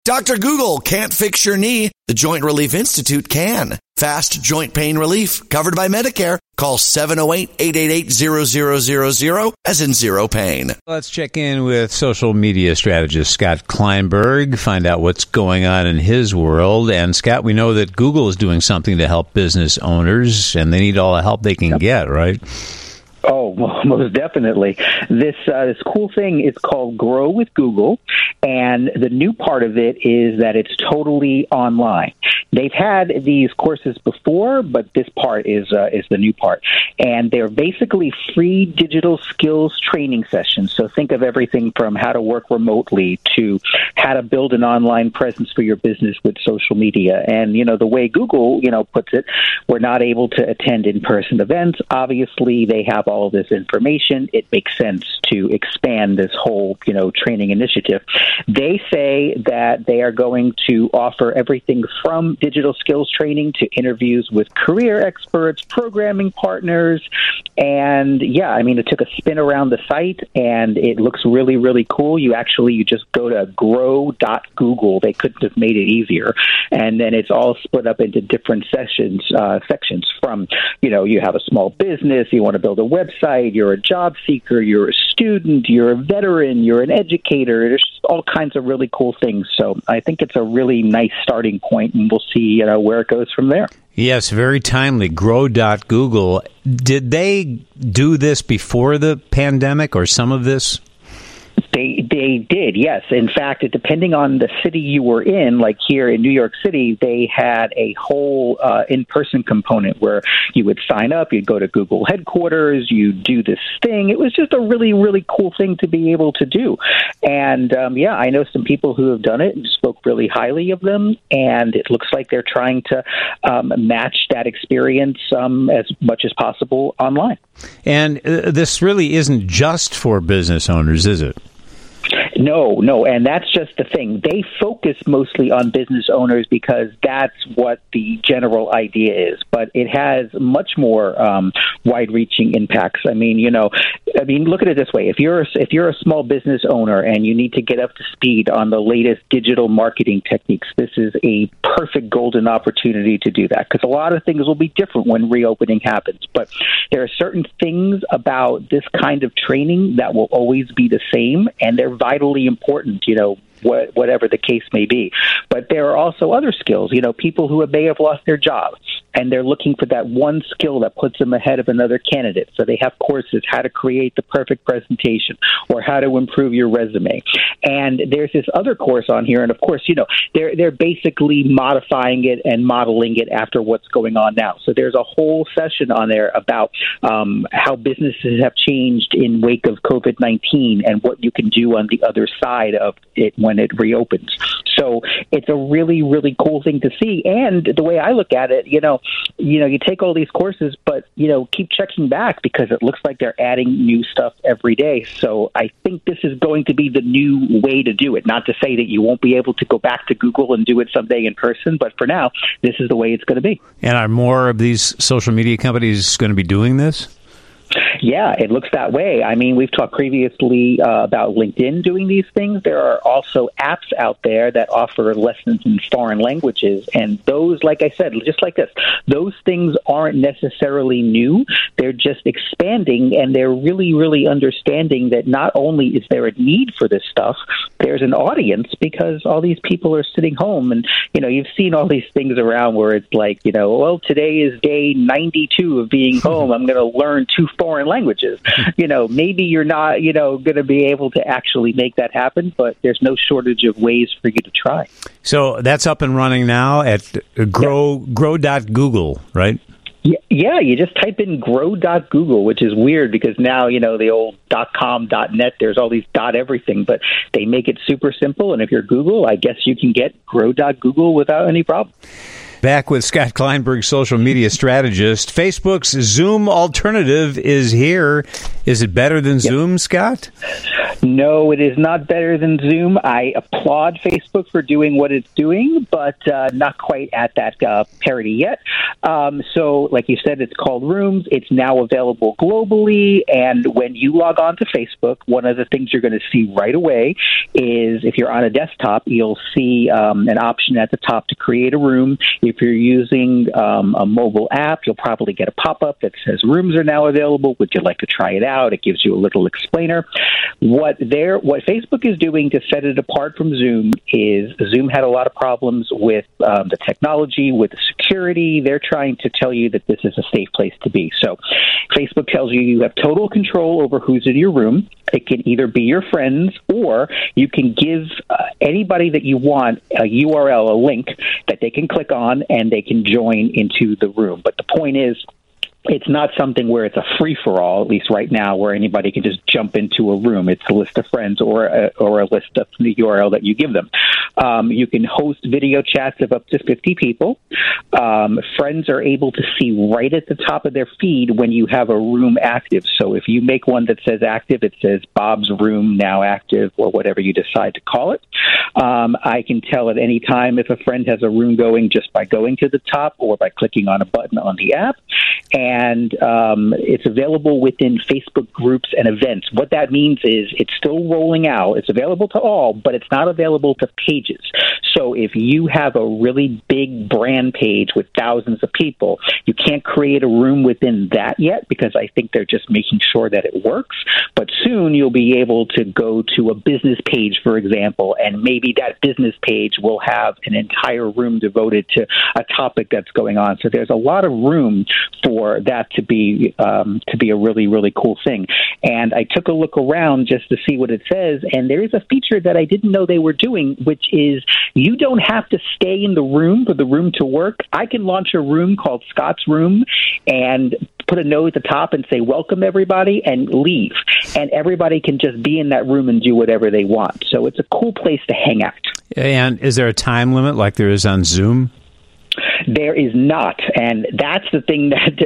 Dr. Google can't fix your knee. The Joint Relief Institute can. Fast joint pain relief covered by Medicare. Call 708-888-0000 as in zero pain. Let's check in with social media strategist Scott Kleinberg, find out what's going on in his world. And Scott, we know that Google is doing something to help business owners, and they need all the help they can get, right? Oh, most definitely. This cool thing is called Grow with Google, and the new part of it is that it's totally online. They've had these courses before, but this part is the new part, and they're basically free digital skills training sessions. So think of everything from how to work remotely to how to build an online presence for your business with social media. And the way Google puts it, we're not able to attend in-person events. Obviously, they have all of this information. It makes sense to expand this whole, training initiative. They say that they are going to offer everything from digital skills training to interviews with career experts, programming partners, and it took a spin around the site, and it looks really, really cool. You just go to grow.google. They couldn't have made it easier. And then it's all split up into different sections from, you have a small business, you want to build a website, you're a job seeker, you're a student, you're a veteran, you're an educator. There's just all kinds of really cool things. So I think it's a really nice starting point, and we'll see, where it goes from there. Yes, very timely. Grow.google. Did they do this before the pandemic, or some of this? They did, yes. In fact, depending on the city you were in, like here in New York City, they had a whole in-person component where you would sign up, you'd go to Google headquarters, you'd do this thing. It was just a really, really cool thing to be able to do. And, I know some people who have done it and spoke really highly of them, and it looks like they're trying to match that experience as much as possible online. And this really isn't just for business owners, is it? No, and that's just the thing. They focus mostly on business owners because that's what the general idea is, but it has much more wide-reaching impacts. I mean, look at it this way. If you're a small business owner and you need to get up to speed on the latest digital marketing techniques, this is a perfect golden opportunity to do that, because a lot of things will be different when reopening happens. But there are certain things about this kind of training that will always be the same, and they're vitally important, whatever the case may be. But there are also other skills, people who may have lost their job, and they're looking for that one skill that puts them ahead of another candidate. So they have courses, how to create the perfect presentation or how to improve your resume. And there's this other course on here, and of course, they're basically modifying it and modeling it after what's going on now. So there's a whole session on there about how businesses have changed in wake of COVID-19 and what you can do on the other side of it when it reopens. So it's a really, really cool thing to see. And the way I look at it, you take all these courses, but, keep checking back because it looks like they're adding new stuff every day. So I think this is going to be the new way to do it. Not to say that you won't be able to go back to Google and do it someday in person, but for now, this is the way it's going to be. And are more of these social media companies going to be doing this? Yeah, it looks that way. I mean, we've talked previously about LinkedIn doing these things. There are also apps out there that offer lessons in foreign languages. And those, like I said, just like this, those things aren't necessarily new. They're just expanding, and they're really, really understanding that not only is there a need for this stuff, there's an audience because all these people are sitting home. And, you've seen all these things around where it's like, well, today is day 92 of being home. I'm going to learn 2 foreign languages. Maybe you're not, going to be able to actually make that happen, but there's no shortage of ways for you to try. So that's up and running now at grow.google, right? Yeah, you just type in grow.google, which is weird because now, the old .com, .net, there's all these .everything, but they make it super simple. And if you're Google, I guess you can get grow.google without any problem. Back with Scott Kleinberg, social media strategist. Facebook's Zoom alternative is here. Is it better than Zoom, Scott? No, it is not better than Zoom. I applaud Facebook for doing what it's doing, but not quite at that parity yet. So, like you said, it's called Rooms. It's now available globally, and when you log on to Facebook, one of the things you're going to see right away is if you're on a desktop, you'll see an option at the top to create a room. If you're using a mobile app, you'll probably get a pop-up that says Rooms are now available. Would you like to try it out? It gives you a little explainer. What Facebook is doing to set it apart from Zoom is Zoom had a lot of problems with the technology, with the security. They're trying to tell you that this is a safe place to be. So Facebook tells you have total control over who's in your room. It can either be your friends, or you can give anybody that you want a URL, a link that they can click on, and they can join into the room. But the point is, it's not something where it's a free-for-all, at least right now, where anybody can just jump into a room. It's a list of friends or a list of the URL that you give them. You can host video chats of up to 50 people. Friends are able to see right at the top of their feed when you have a room active. So if you make one that says active, it says Bob's Room now active, or whatever you decide to call it. I can tell at any time if a friend has a room going just by going to the top or by clicking on a button on the app. And it's available within Facebook groups and events. What that means is it's still rolling out. It's available to all, but it's not available to pages. So if you have a really big brand page with thousands of people, you can't create a room within that yet, because I think they're just making sure that it works. But soon you'll be able to go to a business page, for example, and maybe that business page will have an entire room devoted to a topic that's going on. So there's a lot of room for that to be a really, really cool thing. And I took a look around just to see what it says, and there is a feature that I didn't know they were doing, which is you don't have to stay in the room for the room to work. I can launch a room called Scott's Room and put a note at the top and say, welcome everybody, and leave. And everybody can just be in that room and do whatever they want. So it's a cool place to hang out. And is there a time limit like there is on Zoom? There is not, and that's the thing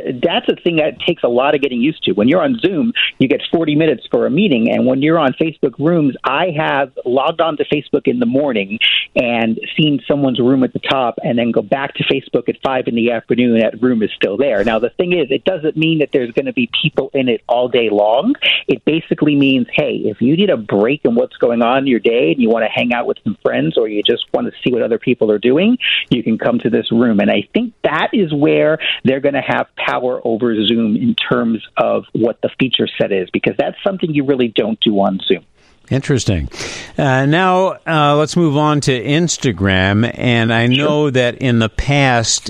that takes a lot of getting used to. When you're on Zoom, you get 40 minutes for a meeting, and when you're on Facebook Rooms, I have logged on to Facebook in the morning and seen someone's room at the top, and then go back to Facebook at 5 in the afternoon, and that room is still there. Now, the thing is, it doesn't mean that there's going to be people in it all day long. It basically means, hey, if you need a break in what's going on in your day and you want to hang out with some friends, or you just want to see what other people are doing, you can come to this room. And I think that is where they're going to have power over Zoom in terms of what the feature set is, because that's something you really don't do on Zoom. Interesting. Now, let's move on to Instagram. And I know that in the past,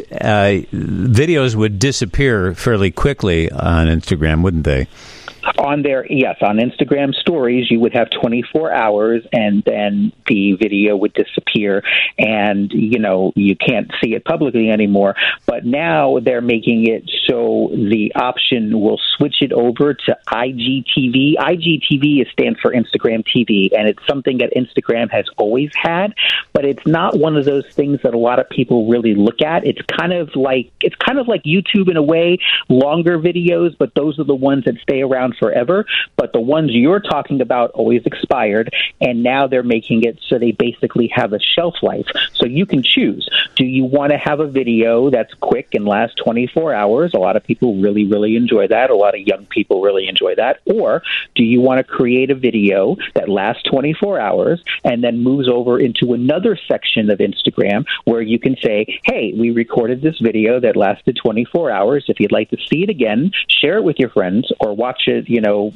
videos would disappear fairly quickly on Instagram, wouldn't they? On Instagram stories, you would have 24 hours, and then the video would disappear, and, you can't see it publicly anymore. But now they're making it so the option will switch it over to IGTV. IGTV stands for Instagram TV, and it's something that Instagram has always had, but it's not one of those things that a lot of people really look at. It's kind of like YouTube in a way, longer videos, but those are the ones that stay around forever. But the ones you're talking about always expired, and now they're making it so they basically have a shelf life. So you can choose. Do you want to have a video that's quick and lasts 24 hours? A lot of people really, really enjoy that. A lot of young people really enjoy that. Or do you want to create a video that lasts 24 hours and then moves over into another section of Instagram where you can say, hey, we recorded this video that lasted 24 hours. If you'd like to see it again, share it with your friends, or watch it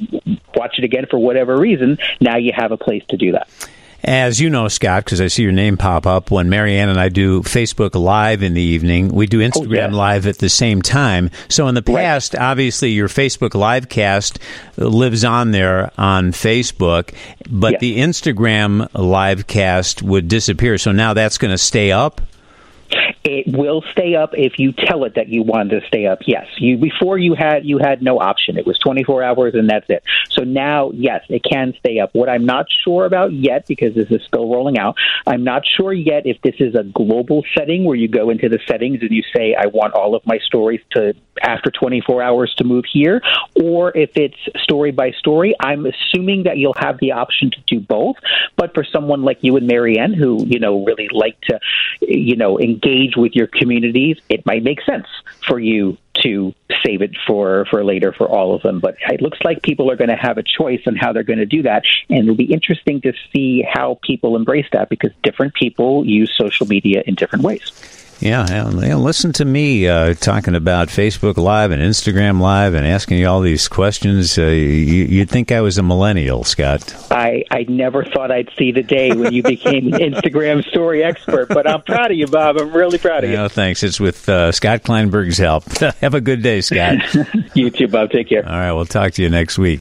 again for whatever reason. Now you have a place to do that. As you know, Scott, because I see your name pop up, when Marianne and I do Facebook Live in the evening, we do Instagram Live at the same time. So in the past, obviously, your Facebook Live cast lives on there on Facebook, but the Instagram Live cast would disappear. So now that's going to stay up? It will stay up if you tell it that you wanted to stay up. Yes, before you had no option. It was 24 hours and that's it. So now, yes, it can stay up. What I'm not sure about yet, because this is still rolling out, I'm not sure yet if this is a global setting where you go into the settings and you say, I want all of my stories to after 24 hours to move here, or if it's story by story. I'm assuming that you'll have the option to do both. But for someone like you and Marianne, who really like to engage with your communities, it might make sense for you to save it for later for all of them. But it looks like people are going to have a choice on how they're going to do that. And it'll be interesting to see how people embrace that, because different people use social media in different ways. Yeah, listen to me talking about Facebook Live and Instagram Live and asking you all these questions. You'd think I was a millennial, Scott. I never thought I'd see the day when you became an Instagram story expert, but I'm proud of you, Bob. I'm really proud of you. Thanks. It's with Scott Kleinberg's help. Have a good day, Scott. You too, Bob. Take care. All right, we'll talk to you next week.